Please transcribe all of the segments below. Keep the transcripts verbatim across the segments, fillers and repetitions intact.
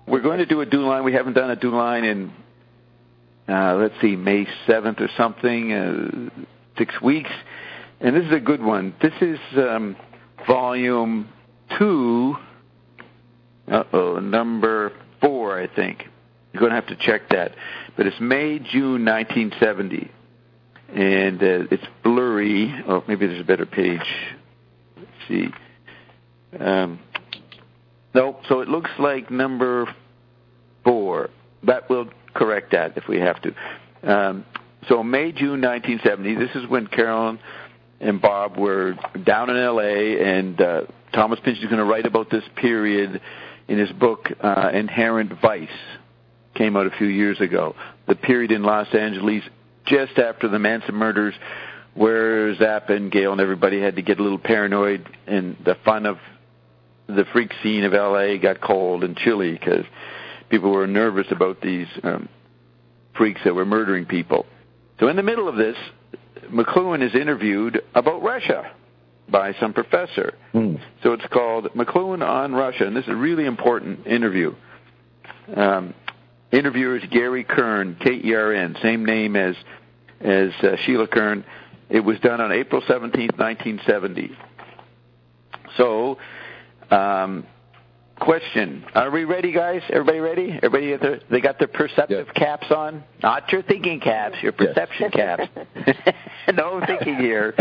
we're going to do a DuLine. We haven't done a DuLine in, uh, let's see, May seventh or something, uh, six weeks. And this is a good one. This is um, volume two, uh-oh, number four, I think. You're going to have to check that. But it's May, June nineteen seventy. And uh, it's blurry. Oh, maybe there's a better page. Let's see. Um, no, so it looks like number four. That will correct that if we have to. Um, so May, June nineteen seventy. This is when Carolyn and Bob were down in L A, and uh, Thomas Pynchon is going to write about this period in his book, uh, Inherent Vice. Came out a few years ago. The period in Los Angeles just after the Manson murders, where Zappa and Gail and everybody had to get a little paranoid, and the fun of the freak scene of L A got cold and chilly because people were nervous about these um, freaks that were murdering people. So in the middle of this, McLuhan is interviewed about Russia by some professor. Mm. So it's called McLuhan on Russia, and this is a really important interview. Um, interviewer is Gary Kern, K E R N, same name as as uh, Sheila Kern. It was done on April seventeenth, nineteen seventy. So, um, question: are we ready, guys? Everybody ready? Everybody got their, they got their perceptive yes. caps on? Not your thinking caps, your perception yes. caps. No thinking here.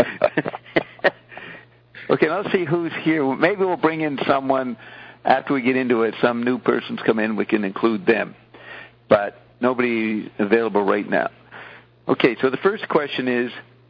Okay, let's see who's here. Maybe we'll bring in someone after we get into it. Some new persons come in, we can include them. But nobody available right now. Okay, so the first question is,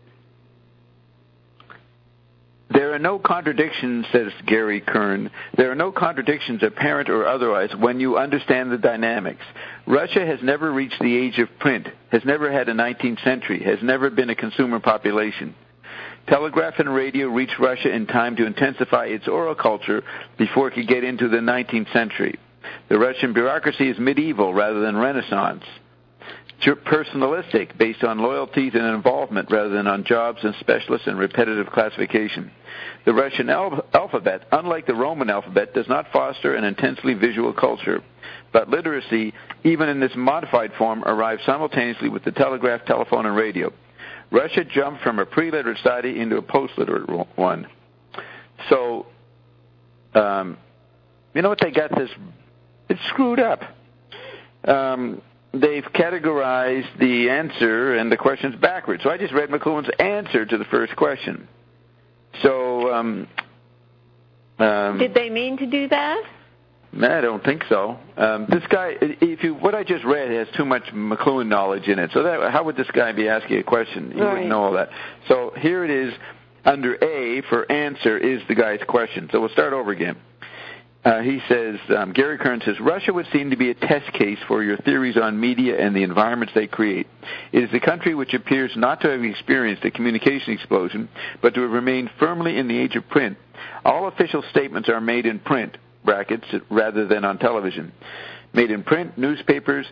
there are no contradictions, says Gary Kern, there are no contradictions, apparent or otherwise, when you understand the dynamics. Russia has never reached the age of print, has never had a nineteenth century, has never been a consumer population. Telegraph and radio reached Russia in time to intensify its oral culture before it could get into the nineteenth century. The Russian bureaucracy is medieval rather than Renaissance. Personalistic, based on loyalties and involvement rather than on jobs and specialists and repetitive classification. The Russian al- alphabet, unlike the Roman alphabet, does not foster an intensely visual culture, but literacy, even in this modified form, arrives simultaneously with the telegraph, telephone, and radio. Russia jumped from a pre-literate society into a post-literate one. So, um, you know what they got this? It's screwed up. Um... They've categorized the answer and the questions backwards. So I just read McLuhan's answer to the first question. So, um, um, did they mean to do that? I don't think so. Um, this guy, if you, what I just read has too much McLuhan knowledge in it. So that, how would this guy be asking a question? He right. wouldn't know all that. So here it is. Under A for answer is the guy's question. So we'll start over again. Uh, he says, um, Gary Kern says, Russia would seem to be a test case for your theories on media and the environments they create. It is a country which appears not to have experienced a communication explosion, but to have remained firmly in the age of print. All official statements are made in print, brackets, rather than on television. Made in print, newspapers,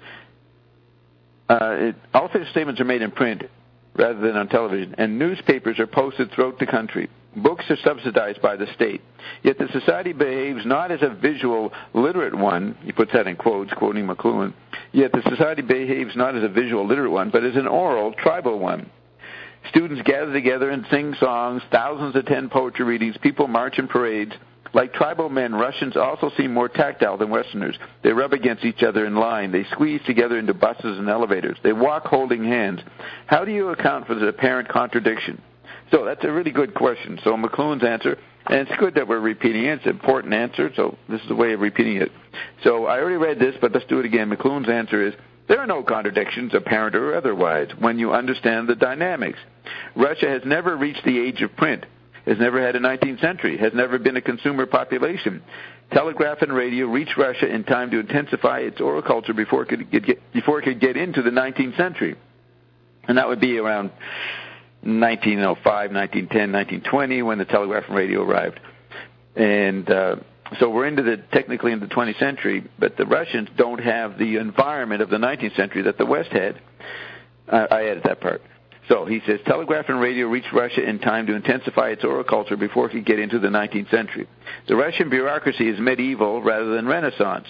uh, it, all official statements are made in print rather than on television, and newspapers are posted throughout the country. Books are subsidized by the state. Yet the society behaves not as a visual, literate one, he puts that in quotes, quoting McLuhan, yet the society behaves not as a visual, literate one, but as an oral, tribal one. Students gather together and sing songs, thousands attend poetry readings, people march in parades. Like tribal men, Russians also seem more tactile than Westerners. They rub against each other in line. They squeeze together into buses and elevators. They walk holding hands. How do you account for the apparent contradiction? So that's a really good question. So McLuhan's answer, and it's good that we're repeating it. It's an important answer, so this is a way of repeating it. So I already read this, but let's do it again. McLuhan's answer is, there are no contradictions, apparent or otherwise, when you understand the dynamics. Russia has never reached the age of print, has never had a nineteenth century, has never been a consumer population. Telegraph and radio reached Russia in time to intensify its oral culture before it could get, before it could get into the nineteenth century. And that would be around nineteen oh five, nineteen ten, nineteen twenty, when the telegraph and radio arrived. And uh, so we're into the, technically in the twentieth century, but the Russians don't have the environment of the nineteenth century that the West had. Uh, I added that part. So he says, telegraph and radio reached Russia in time to intensify its oral culture before it could get into the nineteenth century. The Russian bureaucracy is medieval rather than Renaissance.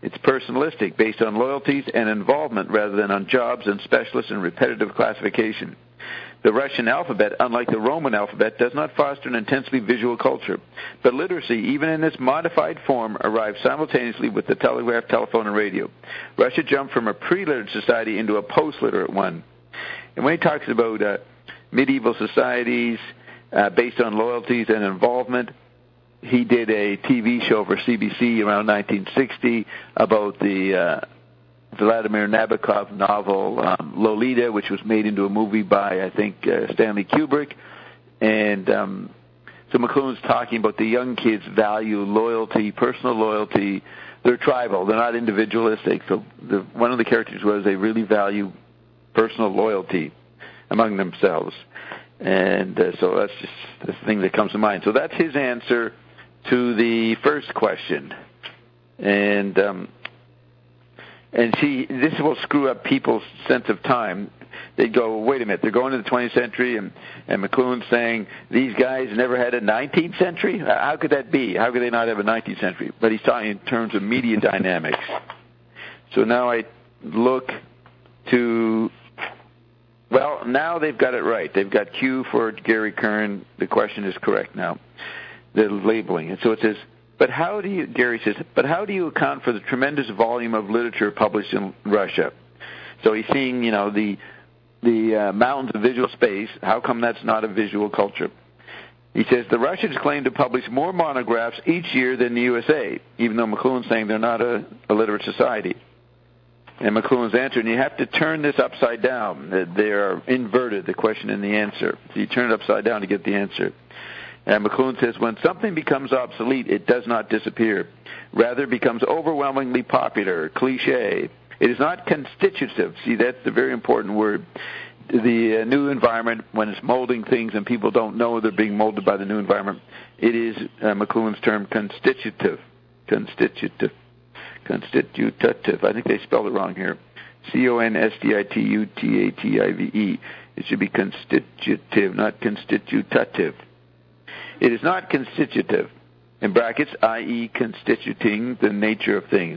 It's personalistic, based on loyalties and involvement rather than on jobs and specialist and repetitive classification. The Russian alphabet, unlike the Roman alphabet, does not foster an intensely visual culture. But literacy, even in its modified form, arrived simultaneously with the telegraph, telephone, and radio. Russia jumped from a pre-literate society into a post-literate one. And when he talks about uh, medieval societies uh, based on loyalties and involvement, he did a T V show for C B C around nineteen sixty about the uh, Vladimir Nabokov novel um, Lolita, which was made into a movie by, I think, uh, Stanley Kubrick. And um, so McLuhan's talking about the young kids value loyalty, personal loyalty. They're tribal. They're not individualistic. So the, one of the characters was they really value personal loyalty among themselves. And uh, so that's just the thing that comes to mind. So that's his answer to the first question. And um, and see, this will screw up people's sense of time. They go, wait a minute, they're going to the twentieth century, and, and McLuhan's saying these guys never had a nineteenth century? How could that be? How could they not have a nineteenth century? But he's talking in terms of media dynamics. So now I look to, well, now they've got it right. They've got Q for Gary Kern. The question is correct now. The labeling. And so it says, but how do you, Gary says, but how do you account for the tremendous volume of literature published in Russia? So he's seeing, you know, the the uh, mountains of visual space. How come that's not a visual culture? He says the Russians claim to publish more monographs each year than the U S A, even though McLuhan's saying they're not a, a literate society. And McLuhan's answer, and you have to turn this upside down. They are inverted, the question and the answer. So you turn it upside down to get the answer. And McLuhan says, when something becomes obsolete, it does not disappear. Rather, it becomes overwhelmingly popular, cliché. It is not constitutive. See, that's the very important word. The uh, new environment, when it's molding things and people don't know they're being molded by the new environment, it is uh, McLuhan's term constitutive. Constitutive. Constitutive. I think they spelled it wrong here. C O N S T I T U T A T I V E. It should be constitutive, not constitutive. It is not constitutive, in brackets, that is constituting the nature of things,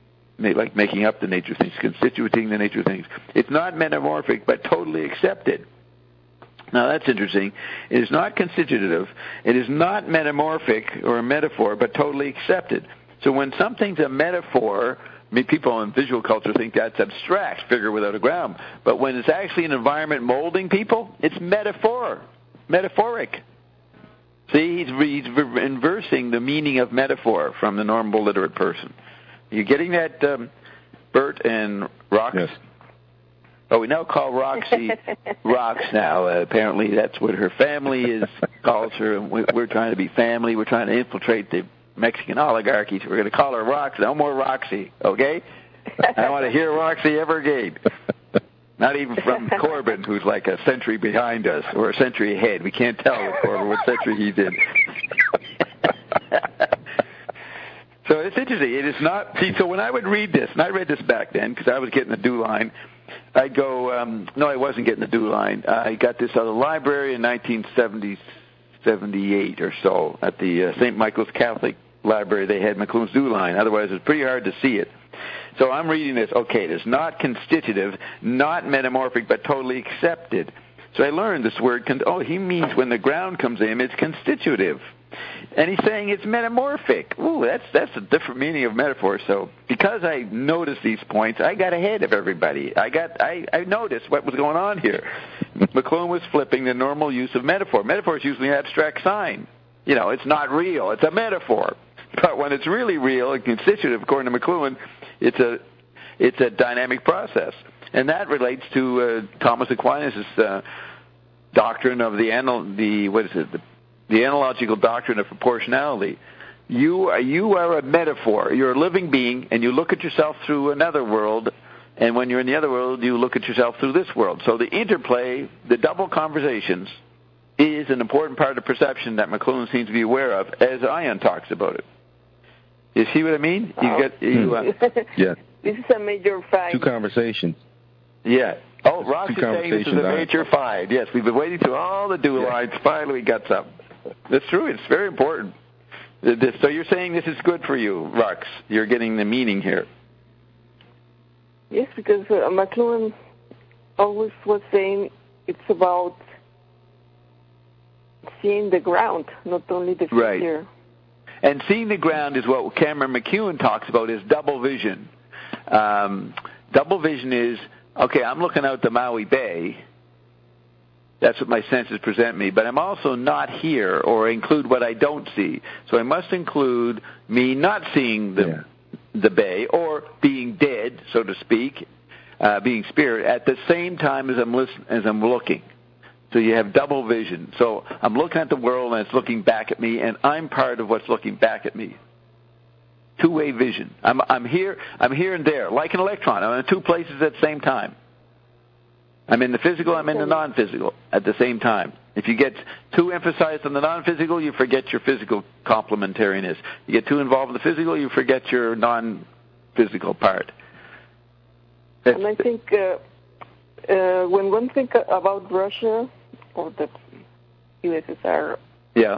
like making up the nature of things, constituting the nature of things. It's not metamorphic, but totally accepted. Now, that's interesting. It is not constitutive. It is not metamorphic or a metaphor, but totally accepted. So when something's a metaphor, I mean, people in visual culture think that's abstract, figure without a ground. But when it's actually an environment molding people, it's metaphor, metaphoric. See, he's, he's inversing the meaning of metaphor from the normal literate person. Are you getting that, um, Bert and Rox? Yes. Oh, we now call Roxy Rox now. Uh, apparently that's what her family is calls her, and we, we're trying to be family. We're trying to infiltrate the Mexican oligarchy, so we're going to call her Rox. No more Roxy, okay? I don't want to hear Roxy ever again. Not even from Corbin, who's like a century behind us, or a century ahead. We can't tell with Corbin what century he's in. So it's interesting. It is not, see, so when I would read this, and I read this back then, because I was getting the DEW line, I'd go, um, no, I wasn't getting the DEW line. I got this out of the library in nineteen seventy, seventy-eight or so at the uh, Saint Michael's Catholic Library. They had McLuhan's DEW line. Otherwise, it was pretty hard to see it. So I'm reading this, okay, it's not constitutive, not metamorphic, but totally accepted. So I learned this word, oh, he means when the ground comes in, it's constitutive. And he's saying it's metamorphic. Ooh, that's that's a different meaning of metaphor. So because I noticed these points, I got ahead of everybody. I got I, I noticed what was going on here. McLuhan was flipping the normal use of metaphor. Metaphor is usually an abstract sign. You know, it's not real. It's a metaphor. But when it's really real and constitutive, according to McLuhan, it's a it's a dynamic process. And that relates to uh, Thomas Aquinas' uh, doctrine of the anal the what is it the the analogical doctrine of proportionality. You are, you are a metaphor. You're a living being, and you look at yourself through another world, and when you're in the other world, you look at yourself through this world. So the interplay, the double conversations, is an important part of perception that McLuhan seems to be aware of, as Ion talks about it. You see what I mean? You get, you, uh, yeah. This is a major find. Two conversations. Yeah. Oh, Rox is saying this is a major find. Yes, we've been waiting through all the DEW lines. Finally, we got some. That's true. It's very important. This, so you're saying this is good for you, Rux. You're getting the meaning here. Yes, because uh, McLuhan always was saying it's about seeing the ground, not only the figure. Right. And seeing the ground is what Cameron McEwen talks about is double vision. Um, double vision is, okay, I'm looking out the Maui Bay. That's what my senses present me. But I'm also not here or include what I don't see. So I must include me not seeing the, yeah. the bay or being dead, so to speak, uh, being spirit, at the same time as I'm listen, as I'm looking. So you have double vision. So I'm looking at the world and it's looking back at me, and I'm part of what's looking back at me. Two-way vision. I'm, I'm here. I'm here and there, like an electron. I'm in two places at the same time. I'm in the physical. I'm in the non-physical at the same time. If you get too emphasized on the non-physical, you forget your physical complementariness. You get too involved in the physical, you forget your non-physical part. That's, and I think uh, uh, when one thinks about Russia or the U S S R, yeah,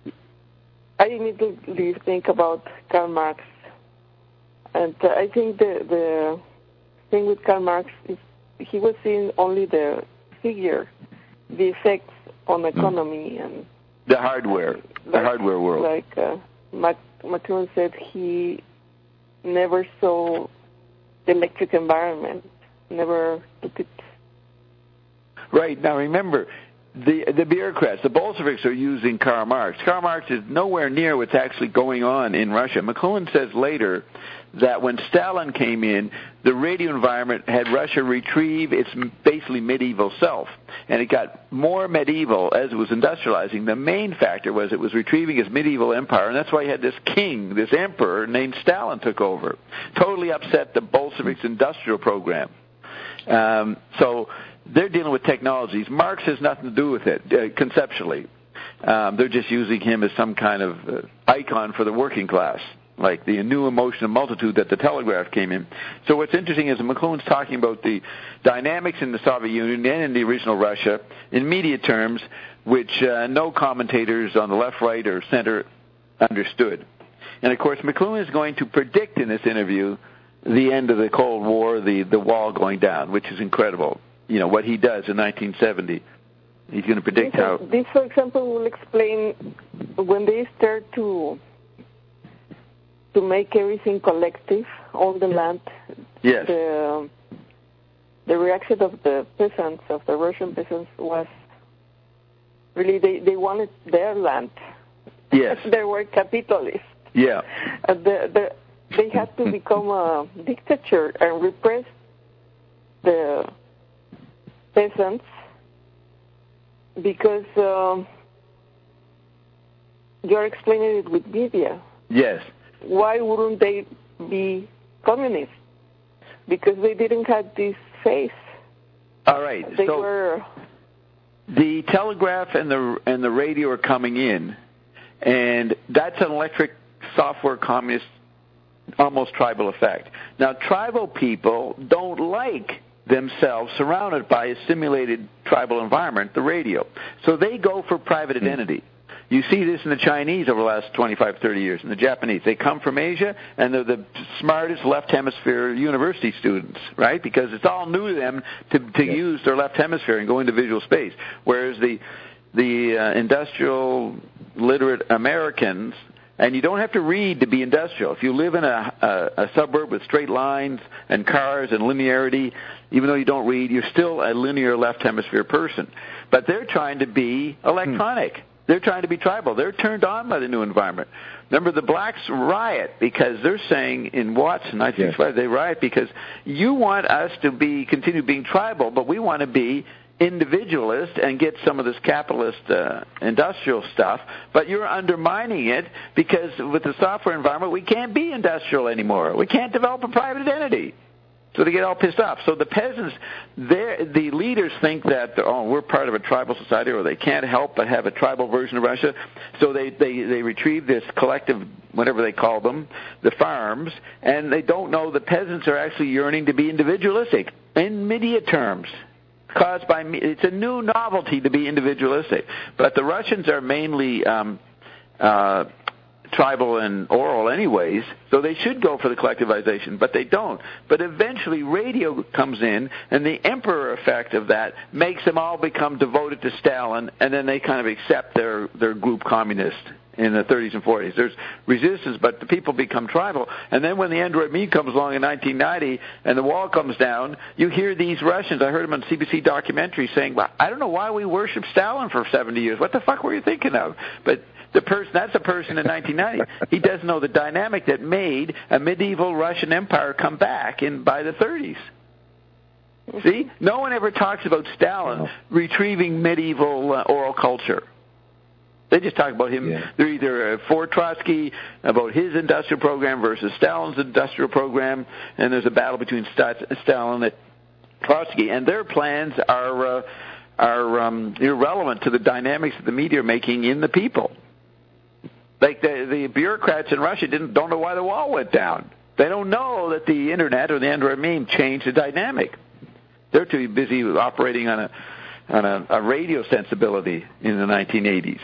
I immediately think about Karl Marx. And uh, I think the, the thing with Karl Marx is he was seeing only the figure, the effects on economy and the hardware, like, the hardware world. Like uh, Mac- McLuhan said, he never saw the electric environment, never took it. Right. Now remember, the the bureaucrats, the Bolsheviks are using Karl Marx. Karl Marx is nowhere near what's actually going on in Russia. McLuhan says later that when Stalin came in, the radio environment had Russia retrieve its basically medieval self. And it got more medieval as it was industrializing. The main factor was it was retrieving its medieval empire, and that's why you had this king, this emperor named Stalin took over. Totally upset the Bolsheviks' industrial program. Um, so they're dealing with technologies. Marx has nothing to do with it, uh, conceptually. Um, they're just using him as some kind of uh, icon for the working class, like the new emotion of multitude that the telegraph came in. So what's interesting is McLuhan's talking about the dynamics in the Soviet Union and in the original Russia in media terms, which uh, no commentators on the left, right, or center understood. And, of course, McLuhan is going to predict in this interview the end of the Cold War, the, the wall going down, which is incredible. You know, what he does in nineteen seventy. He's going to predict this, how... This, for example, will explain when they start to to make everything collective, all the land. Yes. The, the reaction of the peasants, of the Russian peasants, was really they, they wanted their land. Yes. They were capitalists. Yeah. Uh, the, the, they had to become a dictator and repress the peasants because um, you're explaining it with media. Yes. Why wouldn't they be communists? Because they didn't have this faith. All right. They so were. The telegraph and the and the radio are coming in, and that's an electric software communist, almost tribal effect. Now, tribal people don't like themselves surrounded by a simulated tribal environment, the radio. So they go for private identity. You see this in the Chinese over the last twenty-five, thirty years, and the Japanese. They come from Asia, and they're the smartest left hemisphere university students, right? Because it's all new to them to, to yes. use their left hemisphere and go into visual space. Whereas the the uh, industrial literate Americans, and you don't have to read to be industrial. If you live in a, a, a suburb with straight lines and cars and linearity, even though you don't read, you're still a linear left hemisphere person. But they're trying to be electronic. Hmm. They're trying to be tribal. They're turned on by the new environment. Remember, the blacks riot because they're saying in Watts in nineteen sixty-five, yes. they riot because you want us to be continue being tribal, but we want to be individualist and get some of this capitalist uh, industrial stuff, but you're undermining it because with the software environment, we can't be industrial anymore. We can't develop a private identity. So they get all pissed off. So the peasants, the leaders think that, oh, we're part of a tribal society, or they can't help but have a tribal version of Russia. So they, they, they retrieve this collective, whatever they call them, the farms, and they don't know the peasants are actually yearning to be individualistic in media terms. Caused by, it's a new novelty to be individualistic. But the Russians are mainly um, uh, tribal and oral anyways, so they should go for the collectivization, but they don't. But eventually radio comes in, and the emperor effect of that makes them all become devoted to Stalin, and then they kind of accept their, their group communist in the thirties and forties. There's resistance, but the people become tribal. And then when the Android Me comes along in nineteen ninety and the wall comes down, you hear these Russians, I heard them on C B C documentary saying, well, I don't know why we worshiped Stalin for seventy years. What the fuck were you thinking of? But the person, that's a person in nineteen ninety. He doesn't know the dynamic that made a medieval Russian empire come back in by the thirties. See? No one ever talks about Stalin retrieving medieval uh, oral culture. They just talk about him. Yeah. They're either uh, for Trotsky, about his industrial program versus Stalin's industrial program, and there's a battle between Stalin and Trotsky, and their plans are uh, are um, irrelevant to the dynamics that the media are making in the people. Like the, the bureaucrats in Russia didn't don't know why the wall went down. They don't know that the internet or the Android meme changed the dynamic. They're too busy operating on a on a, a radio sensibility in the nineteen eighties.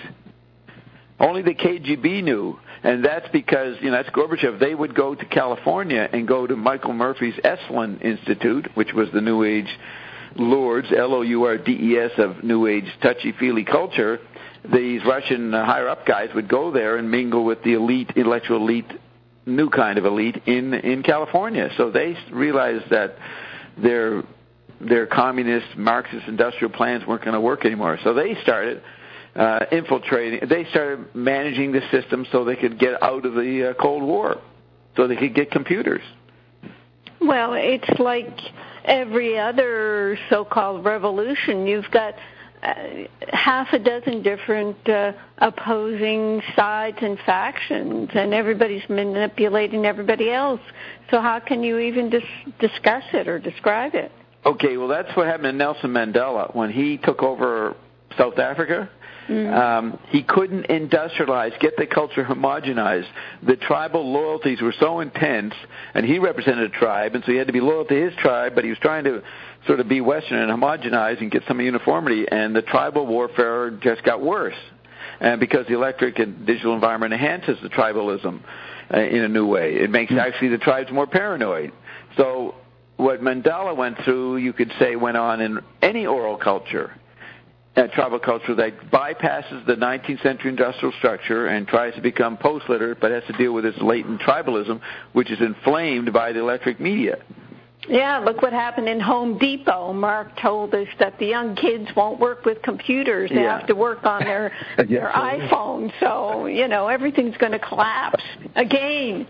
Only the K G B knew, and that's because, you know, that's Gorbachev. They would go to California and go to Michael Murphy's Esalen Institute, which was the New Age lords, L O U R D E S, of New Age touchy-feely culture. These Russian uh, higher-up guys would go there and mingle with the elite, intellectual elite, new kind of elite in, in California. So they realized that their, their communist, Marxist industrial plans weren't going to work anymore. So they started Uh, infiltrating. They started managing the system so they could get out of the uh, Cold War, so they could get computers. Well, it's like every other so-called revolution. You've got uh, half a dozen different uh, opposing sides and factions, and everybody's manipulating everybody else. So how can you even dis- discuss it or describe it? Okay, well, that's what happened to Nelson Mandela when he took over South Africa. Mm-hmm. Um, he couldn't industrialize, get the culture homogenized. The tribal loyalties were so intense, and he represented a tribe, and so he had to be loyal to his tribe, but he was trying to sort of be Western and homogenize and get some uniformity, and the tribal warfare just got worse, and because the electric and digital environment enhances the tribalism uh, in a new way. It makes mm-hmm. actually the tribes more paranoid. So what Mandela went through, you could say, went on in any oral culture. A tribal culture that bypasses the nineteenth century industrial structure and tries to become post-literate, but has to deal with its latent tribalism, which is inflamed by the electric media. Yeah, look what happened in Home Depot. Mark told us that the young kids won't work with computers. They yeah. have to work on their, yes, their iPhone. So, you know, everything's going to collapse again.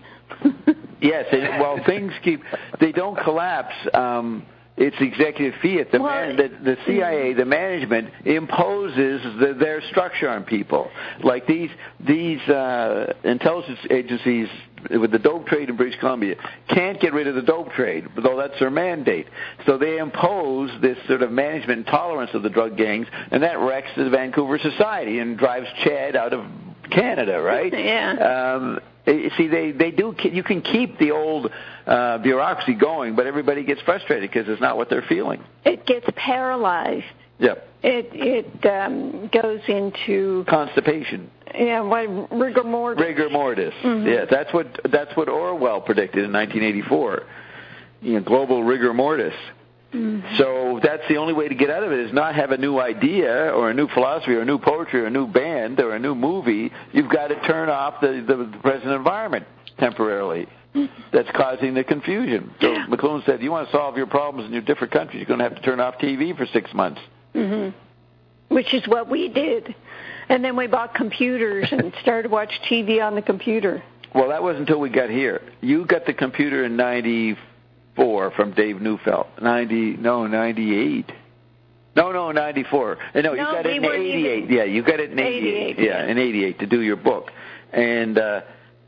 Yes, and, well, things keep, they don't collapse. Um, It's executive fiat. The, well, man, the, the C I A, the management, imposes the, their structure on people. Like these these uh, intelligence agencies with the dope trade in British Columbia can't get rid of the dope trade, though that's their mandate. So they impose this sort of management intolerance of the drug gangs, and that wrecks the Vancouver society and drives Chad out of Canada, right? Yeah. Um, See, they, they do. You can keep the old uh, bureaucracy going, but everybody gets frustrated because it's not what they're feeling. It gets paralyzed. Yep. It it um, goes into constipation. Yeah, what, rigor mortis. Rigor mortis. Mm-hmm. Yeah, that's what that's what Orwell predicted in nineteen eighty-four. You know, global rigor mortis. Mm-hmm. So that's the only way to get out of it is not have a new idea or a new philosophy or a new poetry or a new band or a new movie. You've got to turn off the, the, the present environment temporarily. Mm-hmm. That's causing the confusion. So yeah. McLuhan said, you want to solve your problems in your different countries, you're going to have to turn off T V for six months. Mm-hmm. Which is what we did. And then we bought computers and started watching T V on the computer. Well, that wasn't until we got here. You got the computer in ninety-four from Dave Neufeld. ninety, no, ninety-eight. No, no, ninety-four. No, you no, got it in eighty-eight. Even... Yeah, you got it in eighty-eight. eighty-eight. Yeah, in eighty-eight to do your book. And, uh,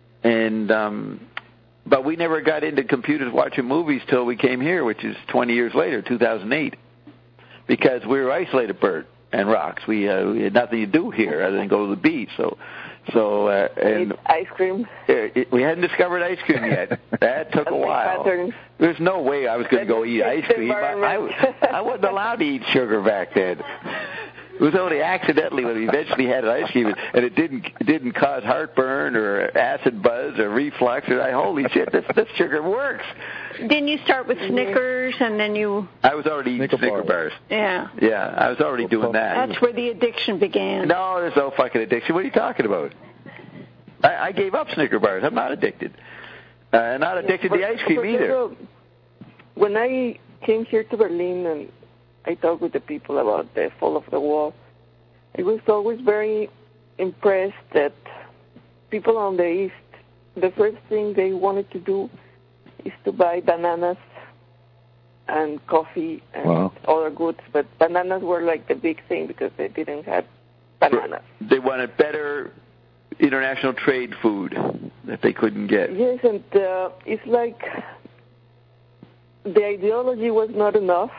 and, um, but we never got into computers watching movies till we came here, which is twenty years later, two thousand eight. Because we were isolated, Bert and Rox. We, uh, we had nothing to do here other than go to the beach. So, so uh, and Eat ice cream. It, it, we hadn't discovered ice cream yet. That took a while. Patterns. There's no way I was going to go eat ice cream. I, I, I wasn't allowed to eat sugar back then. It was only accidentally when we eventually had an ice cream, and it didn't it didn't cause heartburn or acid buzz or reflux. And I, holy shit, this this sugar works. Didn't you start with Snickers and then you? I was already eating Snicker, Snicker bars. Yeah. Yeah, I was already doing that. That's where the addiction began. No, there's no fucking addiction. What are you talking about? I, I gave up Snicker bars. I'm not addicted. Uh, I'm not addicted yeah, to the ice cream either. When I came here to Berlin and I talked with the people about the fall of the wall, I was always very impressed that people on the East, the first thing they wanted to do is to buy bananas and coffee and wow. other goods. But bananas were like the big thing because they didn't have bananas. They wanted better international trade food that they couldn't get. Yes, and uh, it's like the ideology was not enough.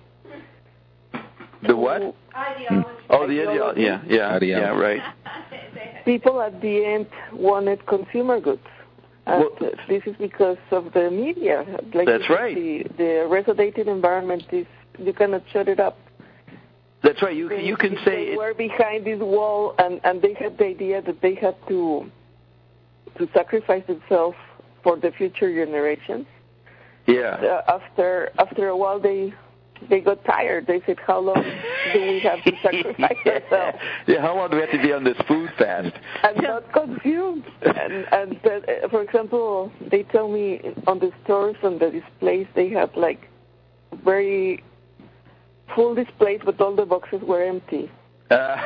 The what? Ideology. Oh, the ideology. Yeah, yeah, yeah, right. People at the end wanted consumer goods. And well, this is because of the media. Like that's right. The, the resonated environment is, you cannot shut it up. That's right. You, you can say... They were behind this wall, and, and they had the idea that they had to to sacrifice themselves for the future generations. Yeah. Uh, after after a while, they... They got tired. They said, how long do we have to sacrifice yeah. ourselves? Yeah, how long do we have to be on this food fast? And not consumed. And, and uh, for example, they tell me on the stores, on the displays, they had like very full displays, but all the boxes were empty. Uh,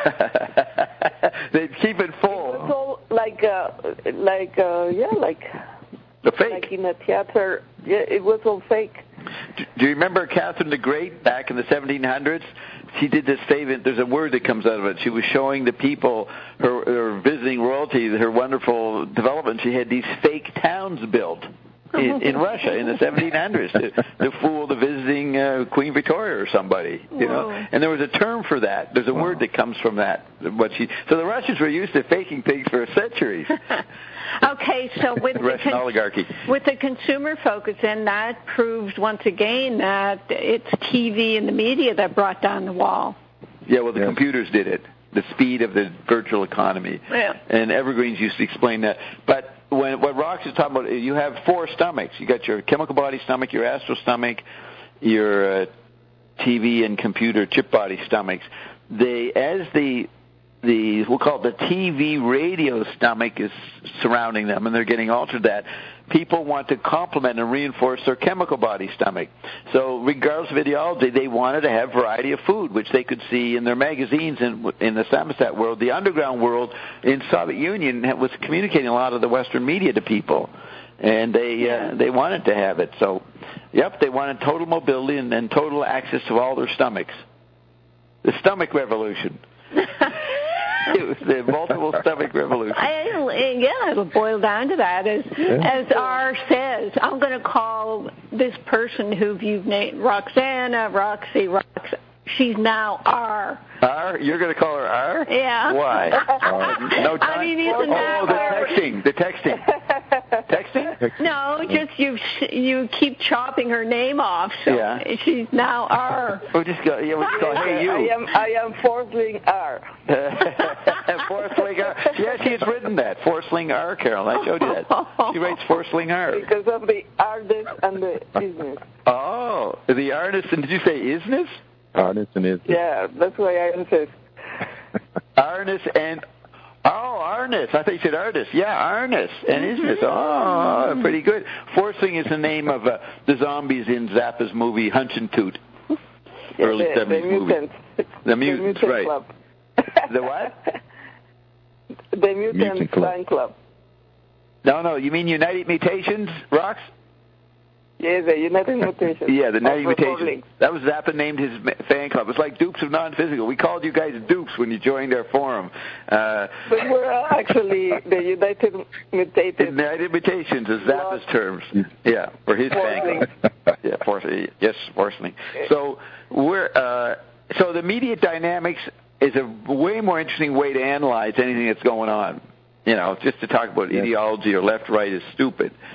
they keep it full. It was all like, uh, like uh, yeah, like, the fake. like in a theater. Yeah, it was all fake. Do you remember Catherine the Great back in the seventeen hundreds? She did this statement. There's a word that comes out of it. She was showing the people, her, her visiting royalty, her wonderful development. She had these fake towns built in, in Russia in the seventeen hundreds to, to fool the visiting uh, Queen Victoria or somebody. You Whoa. know, and there was a term for that. There's a wow. word that comes from that. What she so the Russians were used to faking things for centuries. Okay, so with the, Russian con- oligarchy. with the consumer focus, and that proves once again that it's T V and the media that brought down the wall. Yeah, well, the yeah. computers did it. The speed of the virtual economy. Yeah. And Evergreens used to explain that. But when what Rox is talking about, you have four stomachs. You got your chemical body stomach, your astral stomach, your uh, T V and computer chip body stomachs. They, as the the we'll call it the T V radio stomach is surrounding them, and they're getting altered that. People want to complement and reinforce their chemical body stomach. So regardless of ideology, they wanted to have variety of food, which they could see in their magazines in, in the samizdat world. The underground world in Soviet Union was communicating a lot of the Western media to people, and they uh, they wanted to have it. So, yep, they wanted total mobility and, and total access to all their stomachs. The stomach revolution. It was the multiple stomach revolution. I, yeah, it'll boil down to that. As yeah. as R says, I'm going to call this person who you've named Roxana, Roxy, Rox. She's now R. R? You're going to call her R? Yeah. Why? Uh, no time? I mean, isn't that oh, the texting. The texting. Texting? No, just you you keep chopping her name off, so yeah. she's now R. We'll just go, yeah, we'll just go, hey, you. I am, I am Forceling R. Forceling R. Yeah, she's written that. Forceling R, Carol. I showed you that. She writes Forceling R. Because of the arness and the isness. Oh, the arness, and did you say isness? Arness and isness. Yeah, that's why I insist. Arness and... Oh, Arness. I thought you said artist. Yeah, Arness and isness. Oh, pretty good. Forcing is the name of uh, the zombies in Zappa's movie Hunch and Toot. Yeah, early the, seventies the movie. Mutants. The Mutants, the mutant right. Club. The what? The Mutant, Mutant Club. Fan Club. No, no, you mean United Mutations, Rox? Yeah, the United Mutations. Yeah, the United Of Mutations. Republic. That was Zappa named his fan club. It's like Dukes of Non-Physical. We called you guys Dukes when you joined our forum. Uh, but we're actually the United Mutated. United Mutations is Zappa's terms. Yeah, for his fan club. Yeah, for, yes, forcing. So we're uh, so the media dynamics is a way more interesting way to analyze anything that's going on. You know, just to talk about yeah. ideology or left-right is stupid.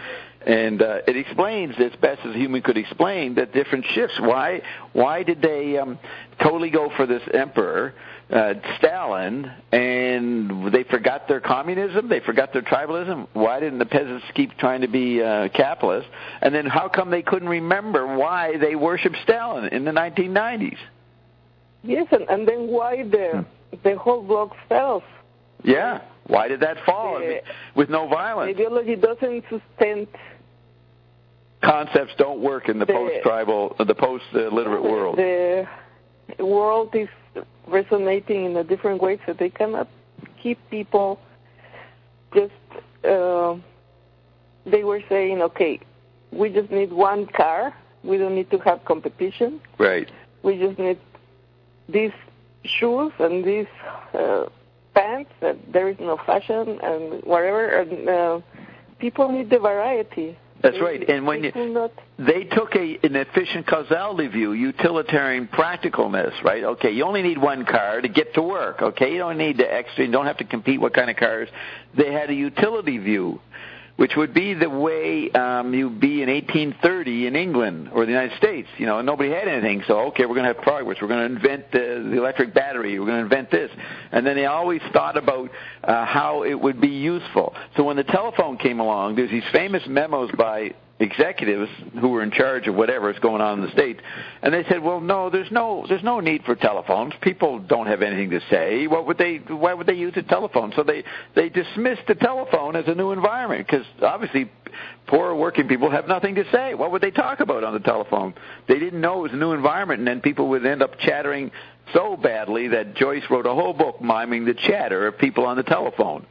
And uh, it explains, as best as a human could explain, the different shifts. Why why did they um, totally go for this emperor, uh, Stalin, and they forgot their communism? They forgot their tribalism? Why didn't the peasants keep trying to be uh, capitalists? And then how come they couldn't remember why they worshipped Stalin in the nineteen nineties? Yes, and, and then why the the whole bloc fell? Yeah, why did that fall the, with no violence? Ideology doesn't sustain. Concepts don't work in the, the post-tribal, the post-literate world. The world is resonating in a different way, so they cannot keep people just, uh, they were saying, okay, we just need one car. We don't need to have competition. Right. We just need these shoes and these uh, pants, and there is no fashion and whatever. And uh, people need the variety. That's right. And when you, they took a, an efficient causality view, utilitarian practicalness, right? Okay, you only need one car to get to work, okay? You don't need the extra, you don't have to compete what kind of cars. They had a utility view, which would be the way um, you'd be in eighteen thirty in England or the United States. You know, nobody had anything, so, okay, we're going to have progress. We're going to invent the, the electric battery. We're going to invent this. And then they always thought about uh, how it would be useful. So when the telephone came along, there's these famous memos by executives who were in charge of whatever is going on in the States, and they said, well, no, there's no there's no need for telephones. People don't have anything to say. What would they why would they use a telephone? So they they dismissed the telephone as a new environment, because obviously poor working people have nothing to say. What would they talk about on the telephone? They didn't know it was a new environment, and then people would end up chattering so badly that Joyce wrote a whole book miming the chatter of people on the telephone.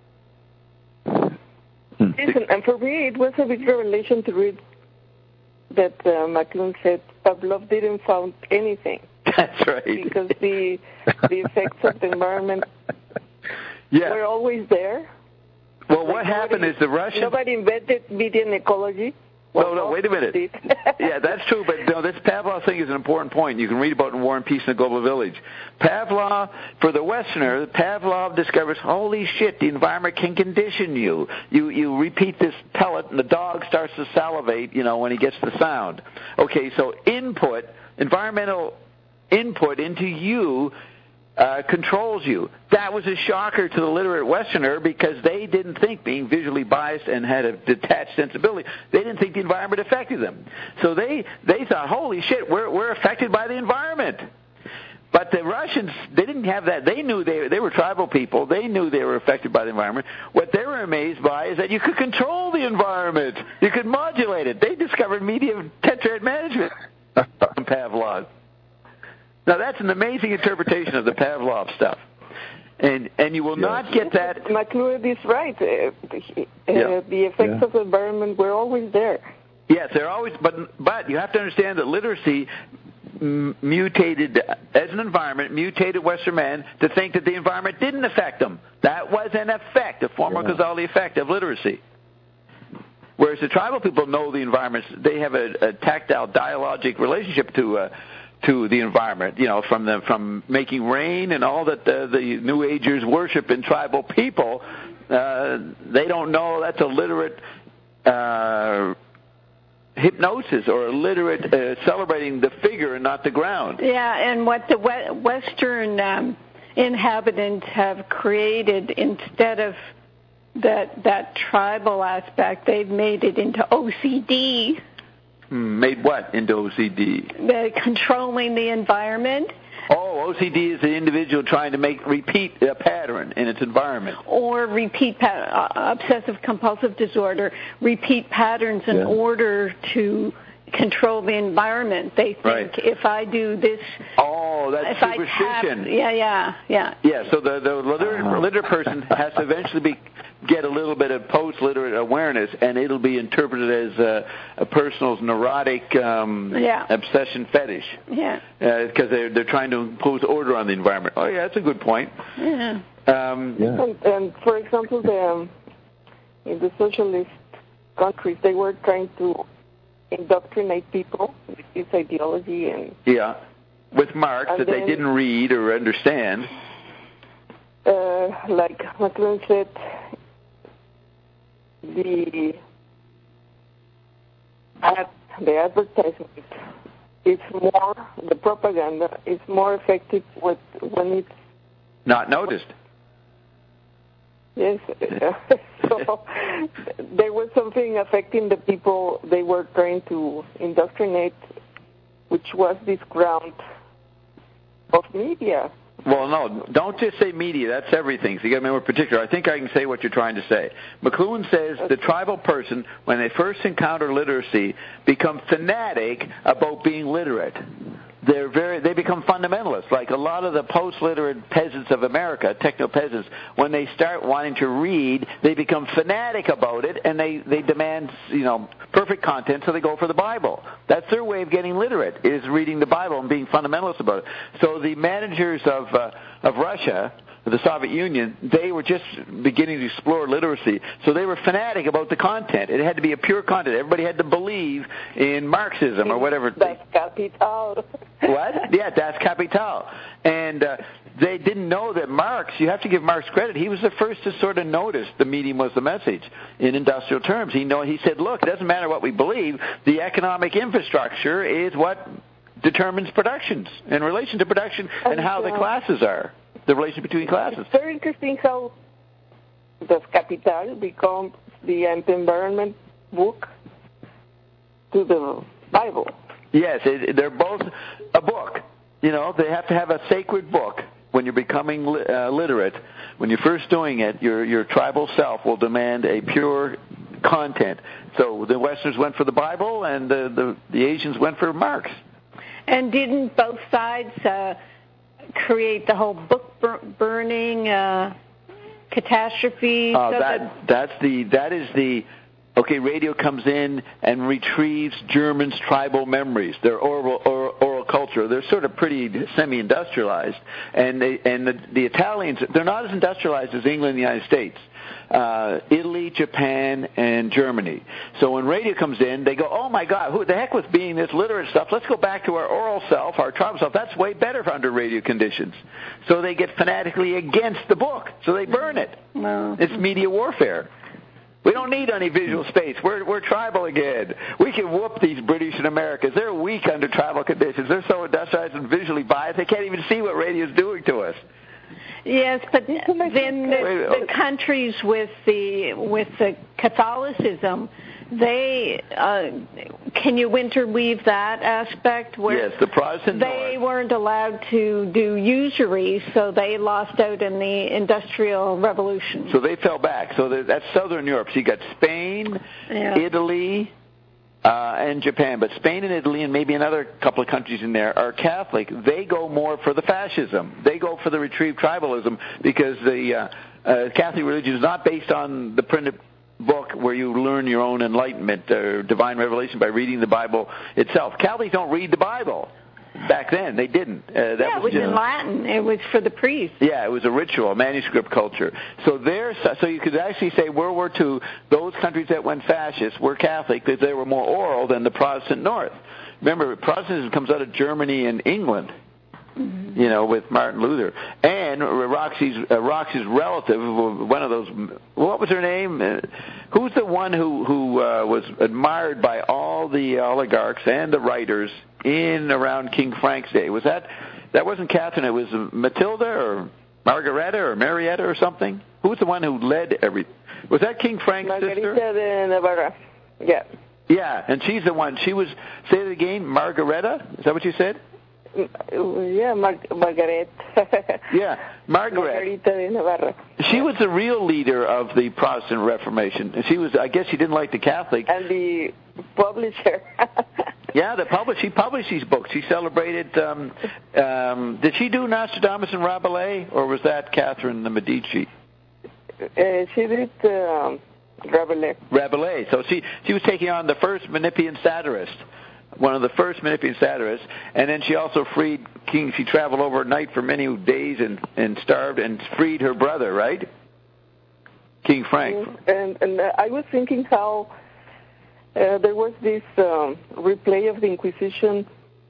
Listen, and for me, it was a big revelation to read that uh, McLuhan said Pavlov didn't found anything. That's right. Because the the effects of the environment yeah. were always there. Well, like what nobody, happened is the Russians... Nobody invented median ecology. Well, no, no, wait a minute. Yeah, that's true, but no, this Pavlov thing is an important point. You can read about it in War and Peace in the Global Village. Pavlov, for the Westerner, Pavlov discovers, holy shit, the environment can condition you. You you repeat this pellet, and the dog starts to salivate, you know, when he gets the sound. Okay, so input, environmental input into you Uh, controls you. That was a shocker to the literate Westerner, because they didn't think, being visually biased and had a detached sensibility, they didn't think the environment affected them. So they, they thought, holy shit, we're, we're affected by the environment. But the Russians, they didn't have that. They knew they, they were tribal people. They knew they were affected by the environment. What they were amazed by is that you could control the environment. You could modulate it. They discovered medium tetrad management from Pavlov. Now, that's an amazing interpretation of the Pavlov stuff. And and you will yes. not get that... McLuhan is right. Uh, uh, yeah. The effects yeah. of the environment were always there. Yes, they're always... But, but you have to understand that literacy m- mutated, as an environment, mutated Western man to think that the environment didn't affect them. That was an effect, a formal yeah. causality effect of literacy. Whereas the tribal people know the environment. They have a, a tactile, dialogic relationship to... Uh, to the environment, you know, from the from making rain and all that the, the New Agers worship in tribal people. Uh, they don't know that's a literate uh, hypnosis or a literate uh, celebrating the figure and not the ground. Yeah, and what the Western um, inhabitants have created, instead of that that tribal aspect, they've made it into O C D. Made what into O C D? The controlling the environment. Oh, O C D is the individual trying to make repeat a pattern in its environment. Or repeat pa- uh, obsessive-compulsive disorder, repeat patterns in yeah. order to control the environment. They think right. if I do this... Oh, that's if superstition. I tap, yeah, yeah, yeah. Yeah, so the, the literate, uh-huh. literate person has to eventually be... get a little bit of post-literate awareness, and it'll be interpreted as a, a person's neurotic um, yeah. obsession fetish. Yeah. Because uh, they're they're trying to impose order on the environment. Oh yeah, that's a good point. Yeah. Um, yeah. And, and for example, the, um, in the socialist countries, they were trying to indoctrinate people with this ideology and yeah, with Marx that then, they didn't read or understand. Uh, like McLuhan said, the the advertisement is more, the propaganda is more effective with, when it's not noticed. Yes. So there was something affecting the people they were trying to indoctrinate, which was this ground of media. Well, no, don't just say media. That's everything. So you got to be more particular. I think I can say what you're trying to say. McLuhan says the tribal person, when they first encounter literacy, become fanatic about being literate. They're very. They become fundamentalists, like a lot of the post-literate peasants of America, techno-peasants. When they start wanting to read, they become fanatic about it, and they, they demand, you know, perfect content, so they go for the Bible. That's their way of getting literate, is reading the Bible and being fundamentalist about it. So the managers of uh, of Russia, the Soviet Union, they were just beginning to explore literacy. So they were fanatic about the content. It had to be a pure content. Everybody had to believe in Marxism or whatever. Das Kapital. What? Yeah, Das Kapital. And uh, they didn't know that Marx, you have to give Marx credit, he was the first to sort of notice the medium was the message in industrial terms. He know, he said, look, it doesn't matter what we believe, the economic infrastructure is what determines productions in relation to production and how the classes are. The relation between classes. It's very interesting how Das Kapital becomes the anti-environment book to the Bible. Yes, it, they're both a book. You know, they have to have a sacred book when you're becoming li- uh, literate. When you're first doing it, your your tribal self will demand a pure content. So the Westerners went for the Bible, and the the, the Asians went for Marx. And didn't both sides uh, create the whole book bur- burning uh, catastrophe? Uh, so that, that that's the that is the okay. Radio comes in and retrieves Germans' tribal memories, their oral oral, oral culture. They're sort of pretty semi-industrialized, and they and the, the Italians, they're not as industrialized as England and the United States. Uh, Italy, Japan, and Germany. So when radio comes in, they go, oh my God, who the heck with being this literate stuff? Let's go back to our oral self, our tribal self. That's way better under radio conditions. So they get fanatically against the book. So they burn it. No. It's media warfare. We don't need any visual space. We're we're tribal again. We can whoop these British and Americans. They're weak under tribal conditions. They're so industrialized and visually biased, they can't even see what radio is doing to us. Yes, but then the, the countries with the with the Catholicism, they uh, can you interweave that aspect where yes, the Protestant they North. weren't allowed to do usury, so they lost out in the Industrial Revolution. So they fell back. So that's Southern Europe. So you got Spain, yeah. Italy, uh, and Japan. But Spain and Italy and maybe another couple of countries in there are Catholic. They go more for the fascism. They go for the retrieved tribalism because the uh, uh, Catholic religion is not based on the printed book where you learn your own enlightenment or divine revelation by reading the Bible itself. Catholics don't read the Bible. Back then, they didn't. Uh, that yeah, was it was just, in Latin. It was for the priests. Yeah, it was a ritual, manuscript culture. So there, so you could actually say World War Two, those countries that went fascist were Catholic because they were more oral than the Protestant North. Remember, Protestantism comes out of Germany and England. Mm-hmm. You know, with Martin Luther. And Roxy's, uh, Roxy's relative, one of those, what was her name? Uh, who's the one who, who uh, was admired by all the oligarchs and the writers in around King Frank's day? Was that, that wasn't Catherine, it was Matilda or Margareta or Marietta or something? Who was the one who led everything? Was that King Frank's Margarita sister? Margarita de Navarra, yeah. Yeah, and she's the one, she was, say it again, Margareta? Is that what you said? Yeah, Mar- Margaret. yeah, Margaret. Margarita de Navarra. She was the real leader of the Protestant Reformation. She was, I guess, she didn't like the Catholic. And the publisher. yeah, the publisher. She published these books. She celebrated. Um, um, did she do Nostradamus and Rabelais, or was that Catherine the Medici? Uh, she did um, Rabelais. Rabelais. So she she was taking on the first Menippean satirist. One of the first Menippean satirists, and then she also freed King. She traveled overnight for many days and, and starved and freed her brother, right? King Frank. And, and uh, I was thinking how uh, there was this um, replay of the Inquisition,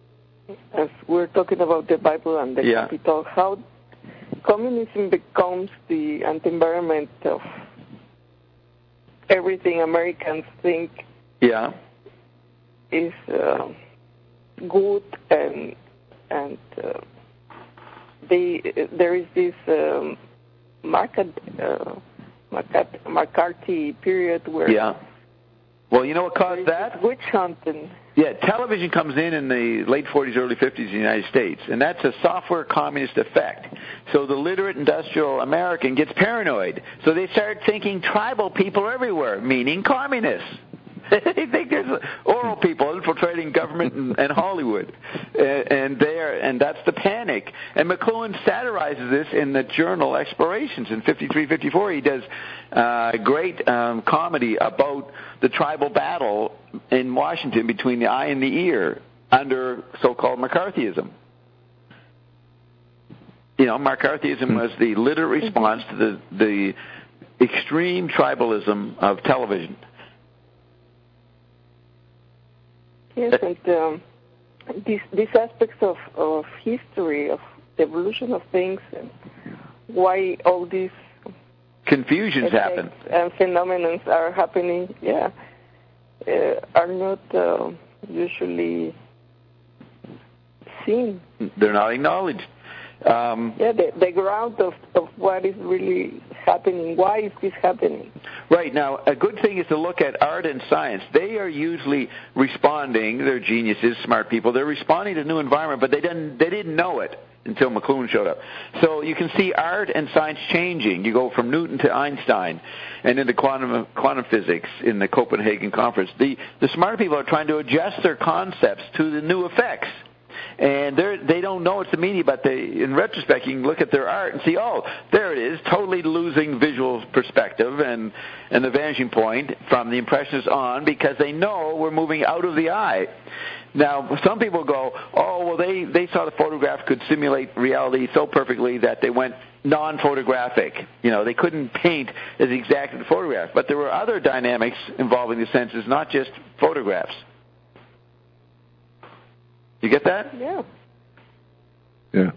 as we're talking about the Bible and the yeah. Capitol, how communism becomes the anti-environment of everything Americans think. Yeah. is uh, good, and and uh, they there is this um, market, uh, market McCarthy period where yeah. Well, you know what caused that? Witch hunting. Yeah, television comes in in the late forties, early fifties in the United States, and that's a software communist effect. So the literate industrial American gets paranoid. So they start thinking tribal people are everywhere, meaning communists. They think there's oral people infiltrating government and, and Hollywood, and, and there, and that's the panic. And McLuhan satirizes this in the journal Explorations in fifty-three, fifty-four. He does uh, great um, comedy about the tribal battle in Washington between the eye and the ear under so-called McCarthyism. You know, McCarthyism was the literate response to the the extreme tribalism of television. Yes, and um, these these aspects of, of history, of the evolution of things, and why all these confusions happen and phenomena are happening, yeah, uh, are not uh, usually seen. They're not acknowledged. Um, yeah, the, the ground of, of what is really happening. Why is this happening? Right. Now, a good thing is to look at art and science. They are usually responding, they're geniuses, smart people, they're responding to new environment, but they didn't, they didn't know it until McLuhan showed up. So you can see art and science changing. You go from Newton to Einstein and into quantum quantum physics in the Copenhagen Conference. The, the smart people are trying to adjust their concepts to the new effects. And they they don't know it's the media, but they, in retrospect, you can look at their art and see, oh, there it is, totally losing visual perspective and, and the vanishing point from the Impressionists on, because they know we're moving out of the eye. Now, some people go, oh, well, they, they saw the photograph could simulate reality so perfectly that they went non-photographic. You know, they couldn't paint as exact as the photograph. But there were other dynamics involving the senses, not just photographs. You get that? Yeah. Yeah.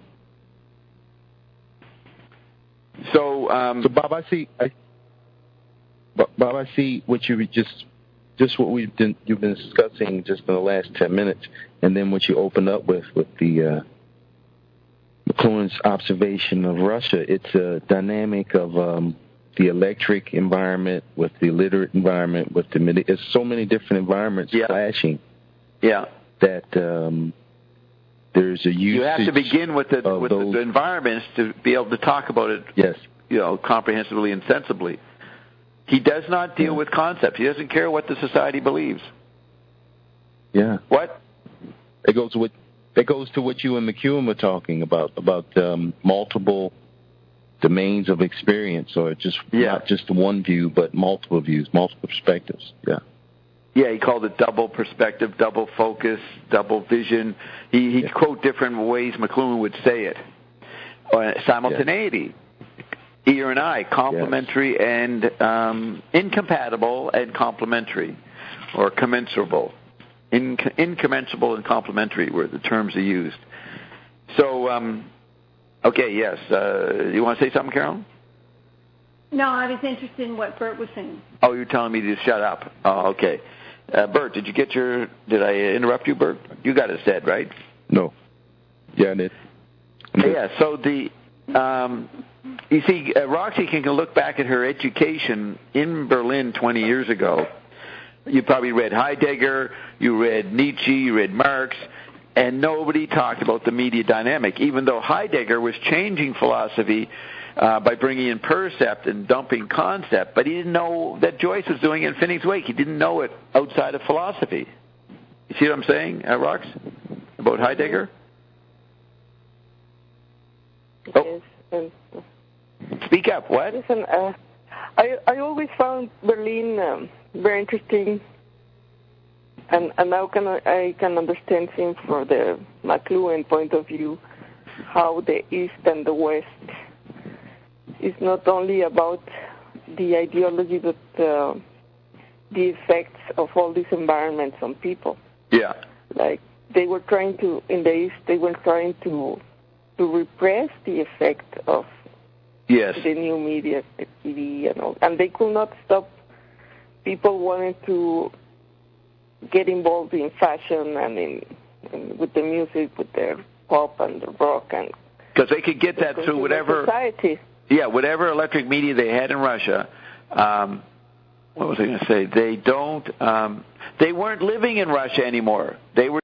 So, um, so Bob, I see. I, Bob, I see what you just, just what we've been you've been discussing just in the last ten minutes, and then what you opened up with with the uh, McLuhan's observation of Russia. It's a dynamic of um, the electric environment with the literate environment with the. It's so many different environments yeah. clashing. Yeah. That um, there's a usage. You have to begin with the with those, the environments to be able to talk about it. Yes. You know, comprehensively and sensibly. He does not deal yeah. with concepts. He doesn't care what the society believes. Yeah. What? It goes to what that goes to what you and McEwen were talking about about um, multiple domains of experience, or just yeah. not just one view, but multiple views, multiple perspectives. Yeah. Yeah, he called it double perspective, double focus, double vision. He, he'd yeah. quote different ways McLuhan would say it. Uh, simultaneity, yes. ear and eye, complementary yes. and um, incompatible and complementary, or commensurable. In, incommensurable and complementary were the terms he used. So, um, okay, yes. Uh, you want to say something, Carolyn? No, I was interested in what Bert was saying. Oh, you're telling me to shut up. Oh, okay. Uh, Bert, did you get your, did I interrupt you, Bert? You got it said, right? No. Yeah, I did. Yeah, so the, um, you see, uh, Roxy can look back at her education in Berlin twenty years ago. You probably read Heidegger, you read Nietzsche, you read Marx, and nobody talked about the media dynamic, even though Heidegger was changing philosophy Uh, by bringing in percept and dumping concept, but he didn't know that Joyce was doing it in Finneg's Wake. He didn't know it outside of philosophy. You see what I'm saying, uh, Rox, about Heidegger? Oh. Yes. Speak up. What? Listen, uh, I I always found Berlin um, very interesting, and and now can I, I can understand things from the McLuhan point of view, how the East and the West. It's not only about the ideology, but uh, the effects of all these environments on people. Yeah. Like they were trying to, in the East, they were trying to to repress the effect of yes. the new media, the T V and all. And they could not stop people wanting to get involved in fashion and in, in with the music, with their pop and the rock, and because they could get that through whatever society. Yeah, whatever electric media they had in Russia. Um, what was I going to say? They don't. Um, they weren't living in Russia anymore. They were.